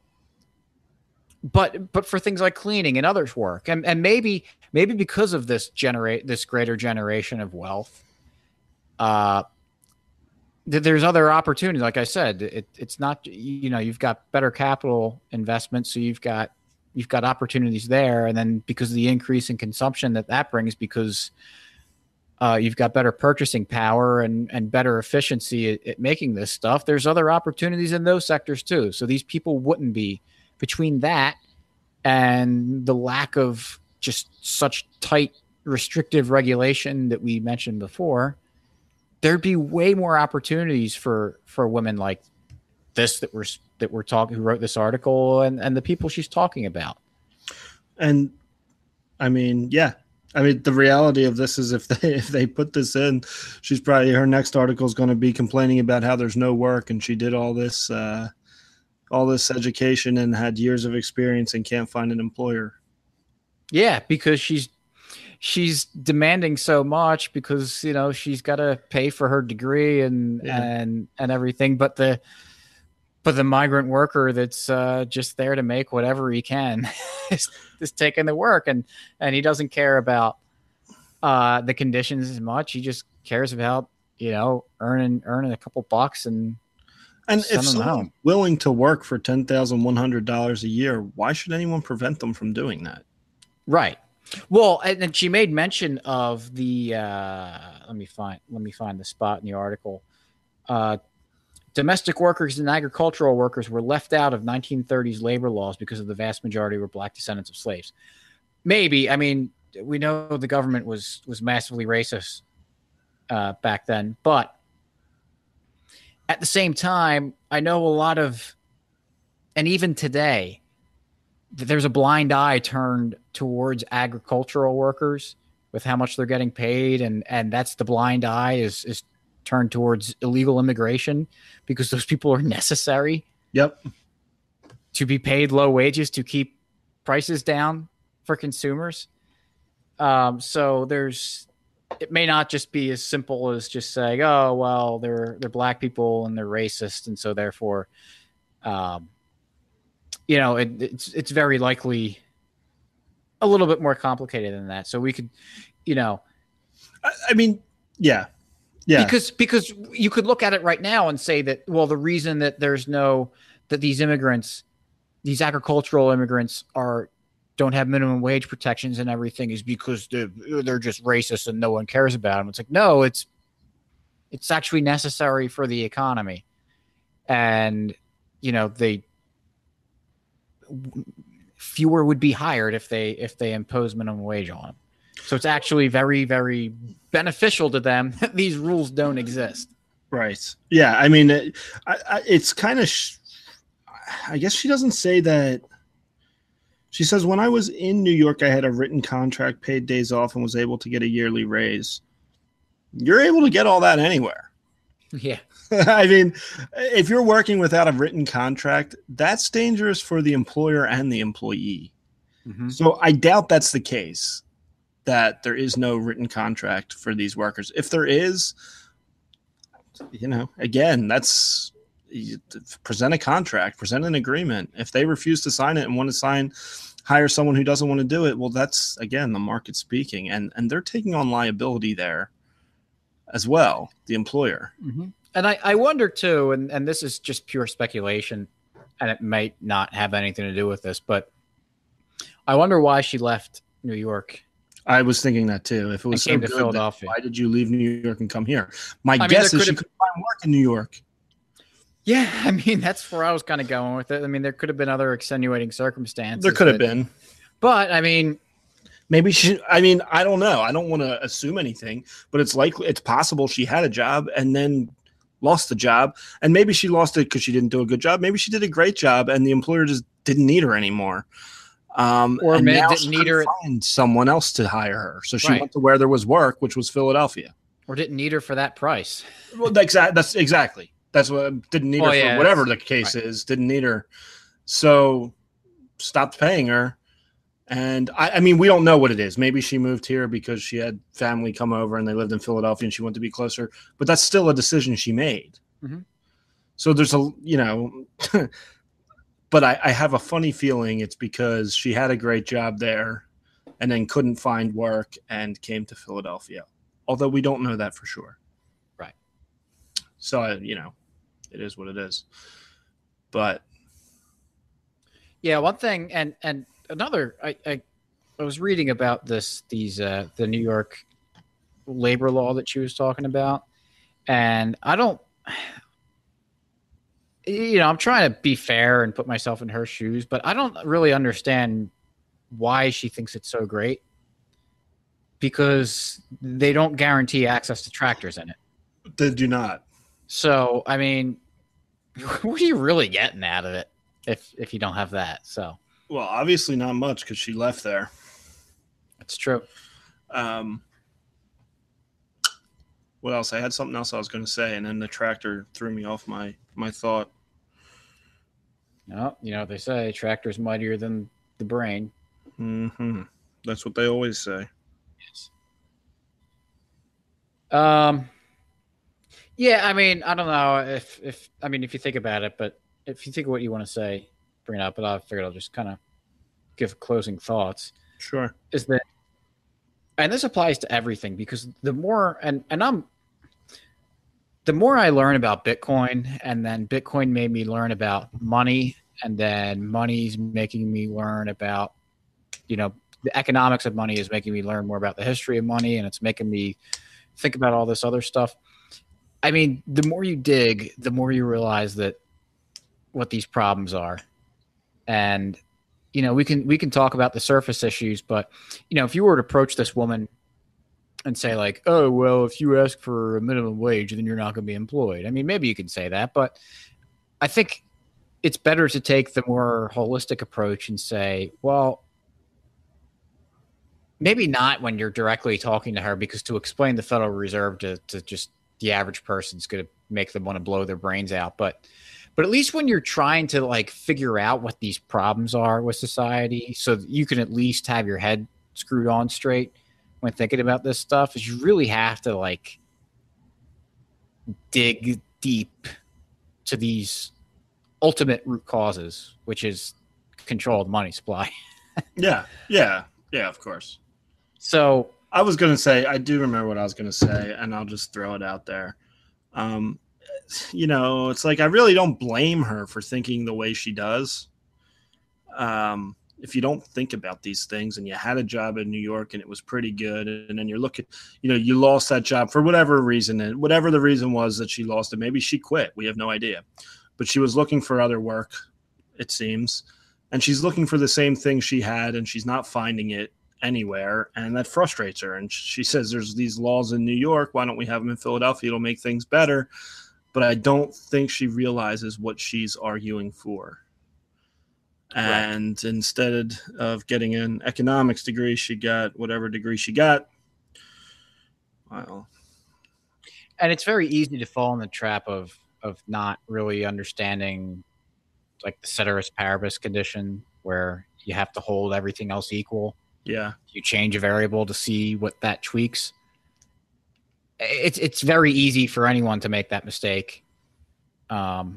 but but for things like cleaning and others work, and and maybe maybe because of this generate this greater generation of wealth, uh, there's other opportunities. Like I said, it, it's not, you know, you've got better capital investment. So you've got, you've got opportunities there. And then because of the increase in consumption that that brings, because uh, you've got better purchasing power and, and better efficiency at, at making this stuff, there's other opportunities in those sectors too. So these people wouldn't be, between that and the lack of just such tight restrictive regulation that we mentioned before, there'd be way more opportunities for, for women like this that we're, that we're talking, who wrote this article, and, and the people she's talking about. And I mean, yeah, I mean, the reality of this is if they, if they put this in, she's probably, her next article is going to be complaining about how there's no work and she did all this, uh, all this education and had years of experience and can't find an employer. Yeah. Because she's, she's demanding so much because, you know, she's got to pay for her degree and, yeah. and, and everything. But the, but the migrant worker that's uh, just there to make whatever he can is, is taking the work, and, and he doesn't care about uh, the conditions as much. He just cares about, you know, earning, earning a couple bucks and, and if someone's willing to work for ten thousand one hundred dollars a year, why should anyone prevent them from doing that? Right. Well, and, and she made mention of the, uh, let me find, let me find the spot in the article. Uh, domestic workers and agricultural workers were left out of nineteen thirties labor laws because of the vast majority were black descendants of slaves. Maybe. I mean, we know the government was, was massively racist uh, back then, but at the same time, I know a lot of, and even today, there's a blind eye turned towards agricultural workers with how much they're getting paid. And, and that's the blind eye is, is turned towards illegal immigration because those people are necessary. Yep. To be paid low wages to keep prices down for consumers. Um, so there's, it may not just be as simple as just saying, oh, well, they're, they're black people and they're racist. And so therefore, um, you know, it, it's, it's very likely a little bit more complicated than that. So we could, you know, I, I mean, yeah, yeah, because, because you could look at it right now and say that, well, the reason that there's no, that these immigrants, these agricultural immigrants are, don't have minimum wage protections and everything is because they're, they're just racist and no one cares about them. It's like, no, it's, it's actually necessary for the economy. And, you know, they, fewer would be hired if they, if they impose minimum wage on them. So it's actually very, very beneficial to them that these rules don't exist. Right. Yeah. I mean, it, I, I, it's kind of, sh- I guess she doesn't say that. She says, when I was in New York, I had a written contract, paid days off, and was able to get a yearly raise. You're able to get all that anywhere. Yeah. I mean, if you're working without a written contract, that's dangerous for the employer and the employee. Mm-hmm. So I doubt that's the case, that there is no written contract for these workers. If there is, you know, again, that's present a contract, present an agreement. If they refuse to sign it and want to sign, hire someone who doesn't want to do it, well, that's, again, the market speaking. And and they're taking on liability there as well, the employer. Mm-hmm. And I, I wonder, too, and, and this is just pure speculation, and it might not have anything to do with this, but I wonder why she left New York. I was thinking that, too. If it was came so to good, Philadelphia. Why did you leave New York and come here? My I guess mean, is she couldn't find work in New York. Yeah, I mean, that's where I was kind of going with it. I mean, there could have been other extenuating circumstances. There could have been. But, I mean... Maybe she... I mean, I don't know. I don't want to assume anything, but it's likely, it's possible she had a job and then lost the job. And maybe she lost it because she didn't do a good job. Maybe she did a great job and the employer just didn't need her anymore. Um, or and maybe now didn't she need her... find someone else to hire her. So she right. went to where there was work, which was Philadelphia. Or didn't need her for that price. Well, that's, that's exactly. That's what didn't need well, her for yeah, whatever the case right. is. Didn't need her, so stopped paying her. And I, I mean, we don't know what it is. Maybe she moved here because she had family come over and they lived in Philadelphia and she wanted to be closer. But that's still a decision she made. Mm-hmm. So there's a, you know, but I, I have a funny feeling it's because she had a great job there and then couldn't find work and came to Philadelphia. Although we don't know that for sure. So, I, you know, it is what it is. But yeah, one thing, and and another, I I, I was reading about this these uh, the New York labor law that she was talking about, and I don't, you know, I'm trying to be fair and put myself in her shoes, but I don't really understand why she thinks it's so great, because they don't guarantee access to tractors in it. they do not. So, I mean, what are you really getting out of it if if you don't have that? So, Well, obviously not much because she left there. that's true. Um, what else? I had something else I was going to say, and then the tractor threw me off my, my thought. No, you know what they say, tractor's mightier than the brain. Mm-hmm. That's what they always say. Yes. Um. Yeah, I mean, I don't know if if I mean if you think about it, but if you think of what you want to say, bring it up. But I figured I'll just kind of give closing thoughts. Sure. Is that, and this applies to everything, because the more and and I'm the more I learn about Bitcoin, and then Bitcoin made me learn about money, and then money's making me learn about, you know, the economics of money is making me learn more about the history of money, and it's making me think about all this other stuff. I mean, the more you dig, the more you realize that what these problems are. And, you know, we can we can talk about the surface issues, but, you know, if you were to approach this woman and say like, oh, well, if you ask for a minimum wage, then you're not going to be employed. I mean, maybe you can say that, but I think it's better to take the more holistic approach and say, well, maybe not when you're directly talking to her, because to explain the Federal Reserve to, to just the average person is going to make them want to blow their brains out. But, but at least when you're trying to like figure out what these problems are with society, so that you can at least have your head screwed on straight when thinking about this stuff, is you really have to like dig deep to these ultimate root causes, which is controlled money supply. Yeah. Yeah. Yeah, of course. So I was going to say, I do remember what I was going to say, and I'll just throw it out there. Um, you know, it's like I really don't blame her for thinking the way she does. Um, if you don't think about these things and you had a job in New York and it was pretty good, and then you're looking, you know, you lost that job for whatever reason, and whatever the reason was that she lost it, maybe she quit. We have no idea. But she was looking for other work, it seems, and she's looking for the same thing she had, and she's not finding it anywhere, and that frustrates her. And she says there's these laws in New York, why don't we have them in Philadelphia? It'll make things better. But I don't think she realizes what she's arguing for. And right. Instead of getting an economics degree, she got whatever degree she got. Well, and it's very easy to fall in the trap of of not really understanding like the ceteris paribus condition, where you have to hold everything else equal. Yeah. You change a variable to see what that tweaks. It's it's very easy for anyone to make that mistake. Um,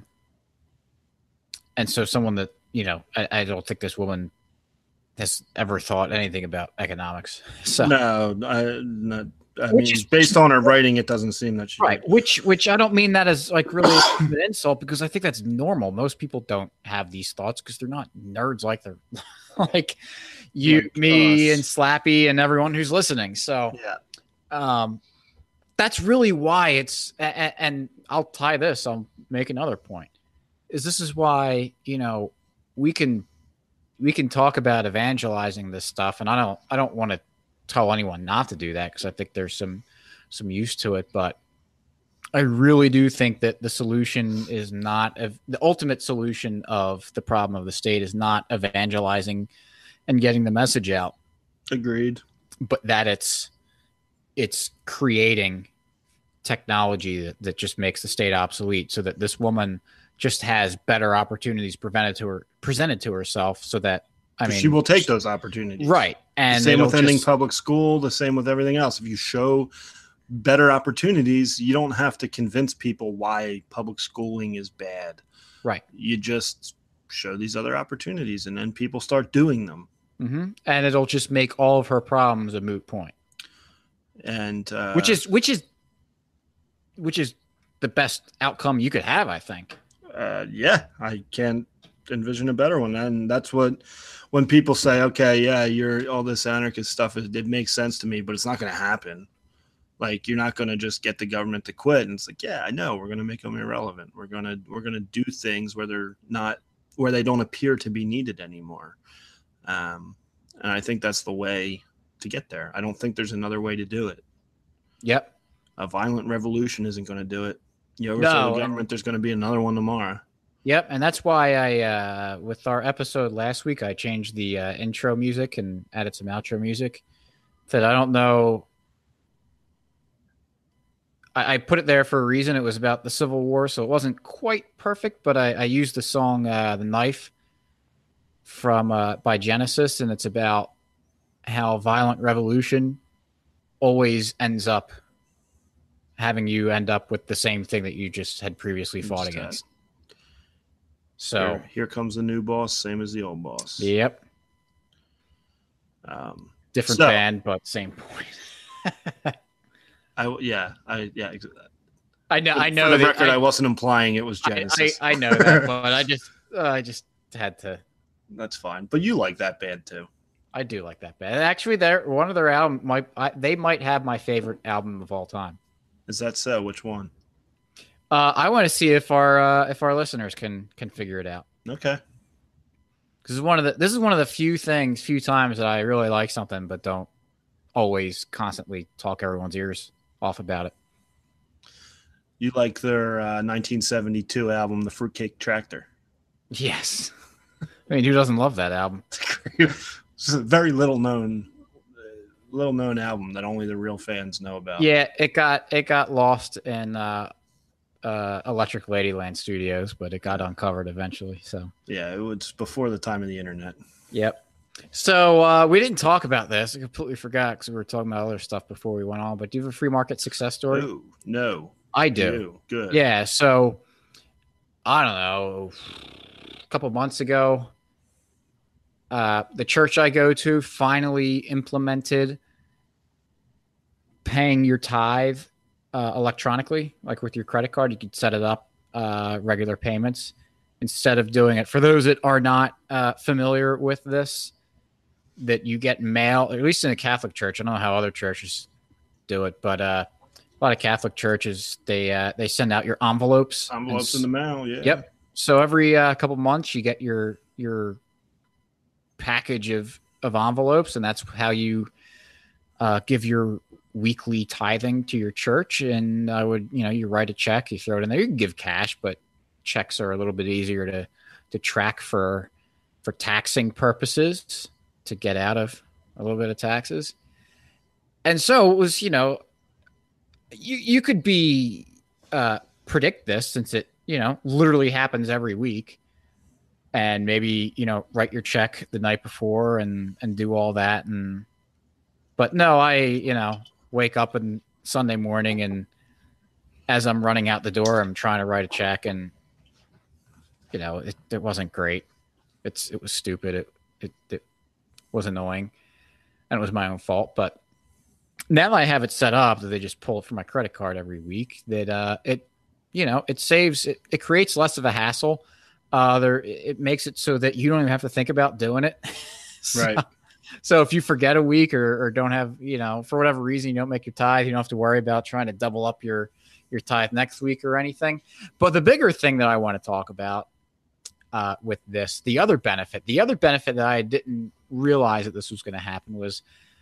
and so someone that, you know, I, I don't think this woman has ever thought anything about economics. So no, I, not, I mean, is, based on her writing, it doesn't seem that she right. Did. Which which I don't mean that as like really an insult, because I think that's normal. Most people don't have these thoughts because they're not nerds like they're like you, like me, us. And Slappy, and everyone who's listening. So yeah, um, that's really why it's. And, and I'll tie this. I'll make another point. Is this is why, you know, we can we can talk about evangelizing this stuff, and I don't I don't want to tell anyone not to do that, because I think there's some some use to it, but I really do think that the solution is not the ultimate solution of the problem of the state is not evangelizing and getting the message out. Agreed. But that it's it's creating technology that, that just makes the state obsolete, so that this woman just has better opportunities presented to her presented to herself, so that I mean she will take those opportunities. Right. And the same with ending just, public school, the same with everything else. If you show better opportunities, you don't have to convince people why public schooling is bad. Right. You just show these other opportunities, and then people start doing them. Mm-hmm. And it'll just make all of her problems a moot point. And uh, which is which is which is the best outcome you could have, I think. Uh, yeah, I can't envision a better one. And that's what, when people say, okay, yeah, you're all this anarchist stuff, it, it makes sense to me, but it's not going to happen. Like, you're not going to just get the government to quit. And it's like, yeah, I know, we're going to make them irrelevant. We're going to, we're going to do things where they're not, where they don't appear to be needed anymore. Um, and I think that's the way to get there. I don't think there's another way to do it. Yep. A violent revolution isn't going to do it. You overthrow No, the government, there's going to be another one tomorrow. Yep, and that's why I, uh, with our episode last week, I changed the uh, intro music and added some outro music. That I don't know. I, I put it there for a reason. It was about the Civil War, so it wasn't quite perfect, but I, I used the song uh, "The Knife" from uh, by Genesis, and it's about how violent revolution always ends up having you end up with the same thing that you just had previously fought against. So here, here comes the new boss, same as the old boss. Yep. Um, Different so, band, but same point. I yeah, I yeah. I know. For, I know. For the that record, I, I wasn't implying it was Genesis. I, I, I know that, but I just uh, I just had to. That's fine. But you like that band too. I do like that band. Actually, they're one of their album. My I, they might have my favorite album of all time. Is that so? Which one? Uh, I want to see if our uh, if our listeners can can figure it out. Okay. Because one of the this is one of the few things, few times that I really like something, but don't always constantly talk everyone's ears off about it. You like their uh, nineteen seventy-two album, The Fruitcake Tractor? Yes. I mean, who doesn't love that album? It's a very little known, little known album that only the real fans know about. Yeah, it got it got lost in uh, uh, Electric Ladyland Studios, but it got uncovered eventually. So yeah, it was before the time of the internet. Yep. So uh, we didn't talk about this. I completely forgot because we were talking about other stuff before we went on. But do you have a free market success story? No, no. I do. You. Good. Yeah. So I don't know. A couple months ago, uh, the church I go to finally implemented paying your tithe uh, electronically, like with your credit card. You could set it up uh, regular payments instead of doing it. For those that are not uh, familiar with this, that you get mail, at least in a Catholic church. I don't know how other churches do it, but uh, a lot of Catholic churches, they uh, they send out your envelopes. Envelopes in the mail, yeah. Yep. So every uh, couple months, you get your your package of, of envelopes, and that's how you uh, give your weekly tithing to your church. And I would, you know, you write a check, you throw it in there. You can give cash, but checks are a little bit easier to to track for for taxing purposes, to get out of a little bit of taxes. And so it was, you know, you you could be uh, predict this, since it, you know, literally happens every week, and maybe, you know, write your check the night before and and do all that. And but no, I, you know, wake up on Sunday morning, and as I'm running out the door, I'm trying to write a check, and you know, it, it wasn't great. It's it was stupid. It, it it was annoying, and it was my own fault. But now that I have it set up that they just pull it from my credit card every week, that uh, it, you know, it saves, it, it creates less of a hassle. Uh, there, it makes it so that you don't even have to think about doing it. so, Right. So if you forget a week, or, or don't have, you know, for whatever reason, you don't make your tithe, you don't have to worry about trying to double up your, your tithe next week or anything. But the bigger thing that I want to talk about uh, with this, the other benefit, the other benefit that I didn't realize that this was going to happen was,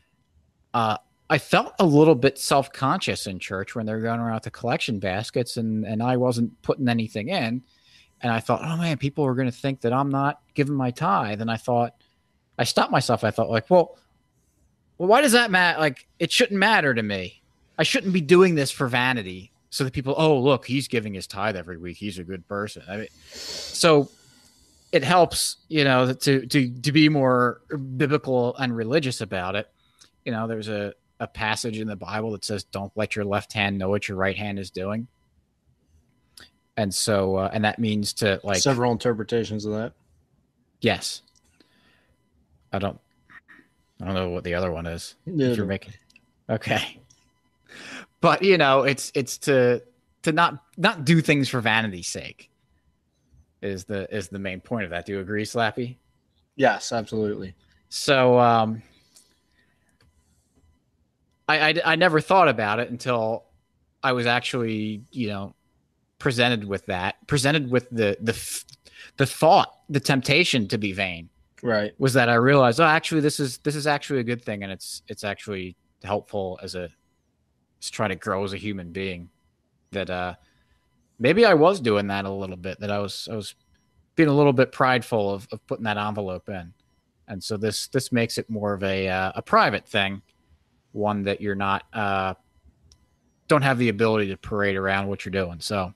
uh, I felt a little bit self-conscious in church when they're going around with the collection baskets, and, and I wasn't putting anything in. And I thought, oh man, people are going to think that I'm not giving my tithe. And I thought, I stopped myself. I thought, like, well, well, why does that matter? Like, it shouldn't matter to me. I shouldn't be doing this for vanity, so that people, oh, look, he's giving his tithe every week. He's a good person. I mean, so it helps, you know, to, to, to be more biblical and religious about it. You know, there's a, a passage in the Bible that says, don't let your left hand know what your right hand is doing. And so, uh, and that means to, like, several interpretations of that. Yes. I don't, I don't know what the other one is. Yeah. If you're making, okay. But, you know, it's, it's to, to not not do things for vanity's sake is the is the main point of that. Do you agree, Slappy? Yes, absolutely. So um, I, I I never thought about it until I was actually, you know, presented with that, presented with the the the thought, the temptation to be vain. Right. Was that I realized, oh, actually, this is this is actually a good thing, and it's it's actually helpful as a to try to grow as a human being. That uh, maybe I was doing that a little bit. That I was I was being a little bit prideful of, of putting that envelope in, and so this this makes it more of a uh, a private thing, one that you're not uh, don't have the ability to parade around what you're doing. So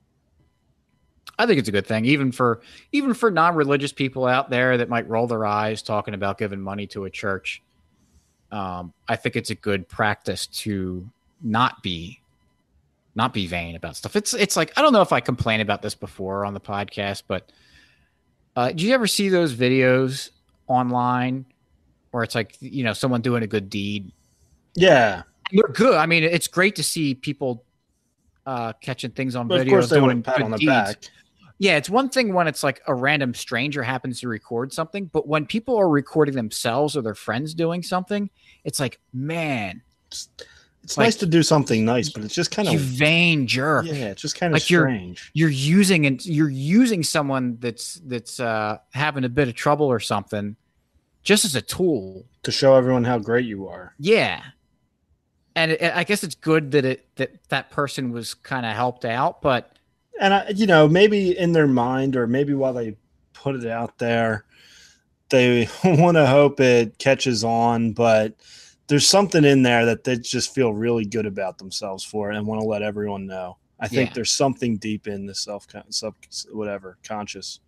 I think it's a good thing, even for even for non-religious people out there that might roll their eyes talking about giving money to a church. Um, I think it's a good practice to not be not be vain about stuff. It's it's like, I don't know if I complained about this before on the podcast, but uh, do you ever see those videos online where it's like, you know, someone doing a good deed? Yeah, they're good. I mean, it's great to see people uh, catching things on but videos. of course they doing want to pat good on the deeds. back. Yeah, it's one thing when it's like a random stranger happens to record something, but when people are recording themselves or their friends doing something, it's like, man, It's, it's like, nice to do something nice, but it's just kind you of vain jerk. yeah, it's just kind of Like you're- strange. You're using and you're using someone that's that's uh, having a bit of trouble or something, just as a tool. To show everyone how great you are. Yeah, and it, I guess it's good that it that that person was kind of helped out, but And I, you know, maybe in their mind, or maybe while they put it out there, they want to hope it catches on. But there's something in there that they just feel really good about themselves for, and want to let everyone know. I think Yeah. there's something deep in the self, sub, whatever, conscious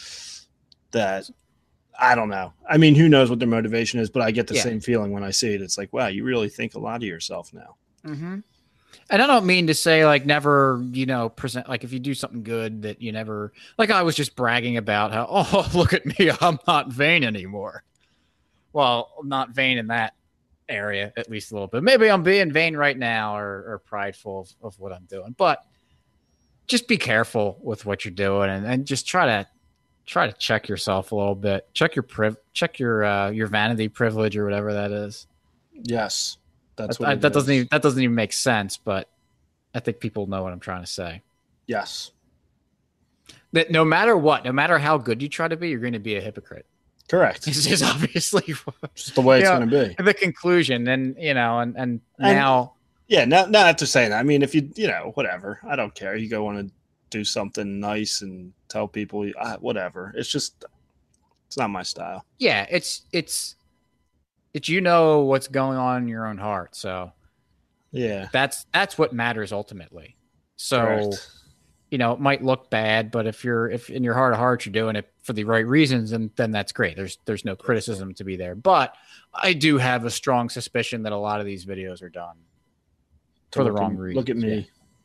that I don't know. I mean, who knows what their motivation is? But I get the Yeah. same feeling when I see it. It's like, wow, you really think a lot of yourself now. Mm-hmm. And I don't mean to say like never, you know, present like if you do something good that you never like. I was just bragging about how, oh, look at me, I'm not vain anymore. Well, I'm not vain in that area, at least a little bit. Maybe I'm being vain right now, or, or prideful of, of what I'm doing. But just be careful with what you're doing, and, and just try to try to check yourself a little bit. Check your priv, check your uh, your vanity privilege or whatever that is. Yes. That's That, what I, it that is. doesn't even that doesn't even make sense, but I think people know what I'm trying to say. Yes. That no matter what, no matter how good you try to be, you're going to be a hypocrite. Correct. This is obviously Just the way it's Yeah. going to be. the conclusion, and you know, and and And- now, Yeah, not not after saying that. I mean, if you you know whatever, I don't care. You go want to do something nice and tell people uh, whatever. It's just it's not my style. yeah, it's it's it's you know what's going on in your own heart, so Yeah. that's that's what matters ultimately. So. Correct. You know, it might look bad, but if you're if in your heart of hearts you're doing it for the right reasons, and then that's great. There's there's no criticism to be there. But I do have a strong suspicion that a lot of these videos are done for the Look wrong at- reasons. Look at me. Yeah.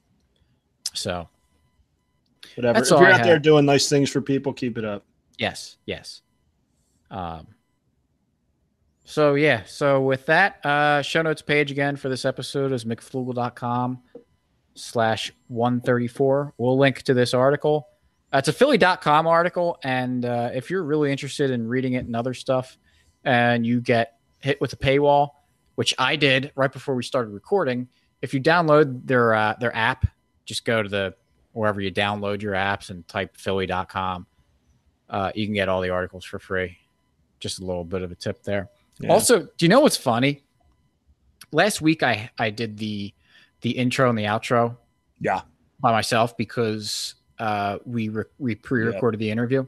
So Whatever. That's if all you're I out there have. doing nice things for people, keep it up. yes, yes. Um. So yeah. So with that, uh, show notes page again for this episode is mcflugel.com slash one thirty-four. We'll link to this article. Uh, it's a Philly dot com article, and uh, if you're really interested in reading it and other stuff, and you get hit with a paywall, which I did right before we started recording, if you download their uh, their app, just go to the wherever you download your apps and type Philly dot com. Uh, you can get all the articles for free. Just a little bit of a tip there. Yeah. Also, do you know what's funny? Last week I I did the the intro and the outro Yeah. by myself because uh, we re- we pre-recorded the interview.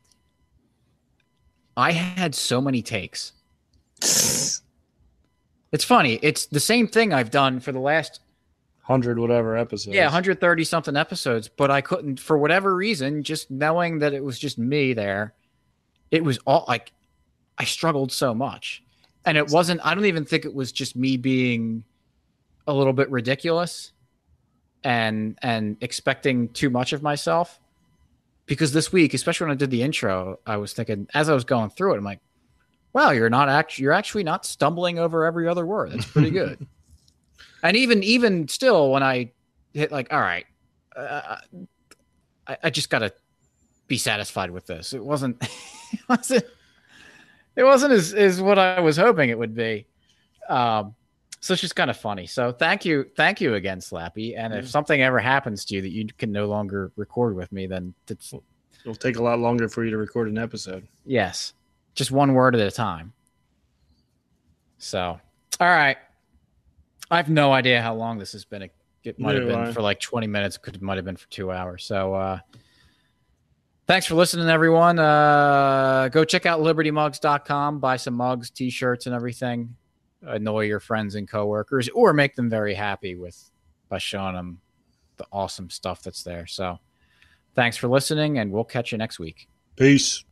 I had so many takes. It's funny. It's the same thing I've done for the last Hundred whatever episodes. yeah one hundred thirty something episodes, but I couldn't for whatever reason. Just knowing that it was just me there, it was all like I struggled so much, and it wasn't. I don't even think it was just me being a little bit ridiculous and and expecting too much of myself, because this week, especially when I did the intro, I was thinking as I was going through it, I'm like, wow, you're not actually you're actually not stumbling over every other word. That's pretty good. And even even still, when I hit like, all right, uh, I, I just got to be satisfied with this. It wasn't, it wasn't, it wasn't as, as what I was hoping it would be. Um, so it's just kind of funny. So thank you. Thank you again, Slappy. And Yeah. if something ever happens to you that you can no longer record with me, then it's, It'll take a lot longer for you to record an episode. yes, just one word at a time. So, all right. I have no idea how long this has been. It might have been for like twenty minutes. It could might have been for two hours. So, uh, thanks for listening, everyone. Uh, go check out liberty mugs dot com, buy some mugs, t-shirts, and everything. Annoy your friends and coworkers, or make them very happy with by showing them the awesome stuff that's there. So, thanks for listening, and we'll catch you next week. Peace.